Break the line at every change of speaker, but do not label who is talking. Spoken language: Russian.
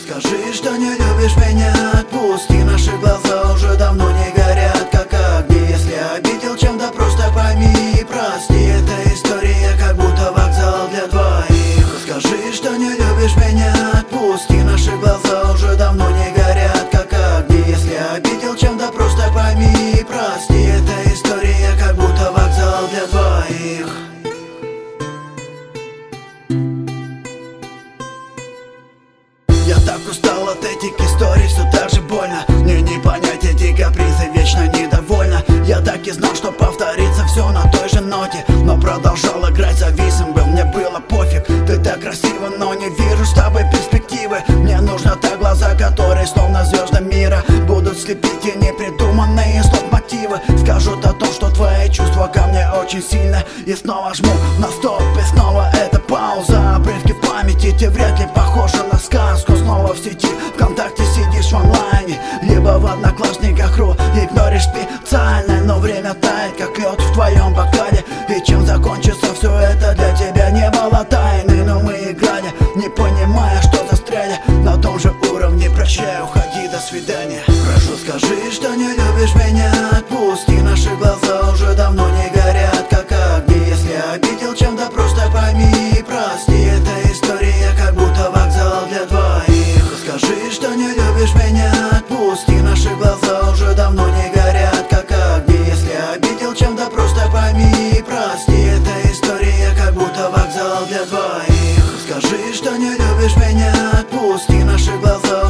Скажи, что не любишь меня, отпусти. Наши глаза уже давно не горят, как огни. Если обидел чем-то, просто пойми и прости. Эта история как будто вокзал для двоих. Скажи, что не любишь меня, отпусти. Наши глаза уже давно не горят, как огни. Если обидел чем-то, просто пойми и прости. Эта история как будто вокзал для двоих. Я так устал от этих историй, все так же больно. Мне не понять эти капризы, вечно недовольна. Я так и знал, что повторится все на той же ноте, но продолжал играть зависим был, мне было пофиг. Ты так красива, но не вижу с тобой перспективы. Мне нужно так глаза, которые словно звезды мира будут слепить и непридуманные стоп-мотивы. Скажут о том, что твои чувства ко мне очень сильно. И снова жму на стоп, и снова это пауза. Обрывки памяти, те вряд ли похожи на сказку. Снова в сети, ВКонтакте сидишь в онлайне, либо в Одноклассниках.ру. Игноришь специально, но время тает, как лед в твоем бокале. И чем закончится все это, для тебя не было тайны. Но мы играли, не понимая, что застряли на том же уровне. Прощай, уходи, до свидания. Прошу, скажи, что не любишь меня, отпусти. Наши глаза уже давно не горят, как огни. Если обидел чем-то, просто пойми и прости. Эта история как будто вокзал для двоих. Скажи, что не любишь меня, отпусти. Наши глаза уже давно не горят, как огни. Если обидел чем-то, просто пойми и прости. Эта история как будто вокзал для двоих. Скажи, что не любишь меня, отпусти. Наши глаза